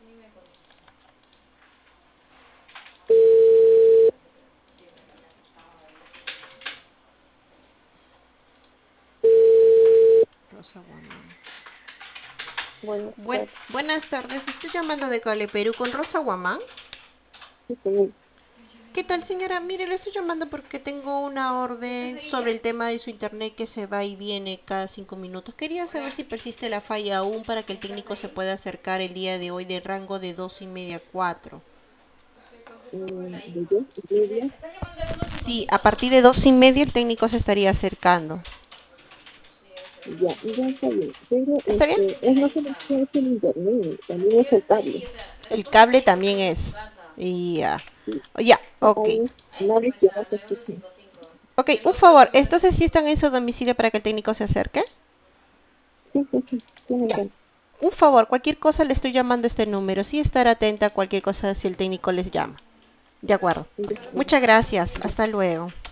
Rosa Guamán. Buenas tardes. Buenas tardes, estoy llamando de Cable Perú con Rosa Guamán. Sí, señor. ¿Qué tal, señora? Mire, le estoy llamando porque tengo una orden sobre el tema de su internet que se va y viene cada 5 minutos. Quería saber si persiste la falla aún para que el técnico se pueda acercar el día de hoy del rango de 2:30 a 4. ¿De 2:30? Sí, a partir de 2:30 el técnico se estaría acercando. Ya, ya está bien. Pero ¿Está bien? es no solamente es el internet, también es el cable. El cable también es. Ya. Sí, Ya, ok. hay nadie que no se escuche. Ok, un favor, entonces si están en su domicilio para que el técnico se acerque. Sí, sí, sí, tiene Ya. que. Un favor, cualquier cosa le estoy llamando a este número. Sí estar atenta a cualquier cosa si el técnico les llama. De acuerdo. Ya, Muchas gracias. ya. Hasta luego.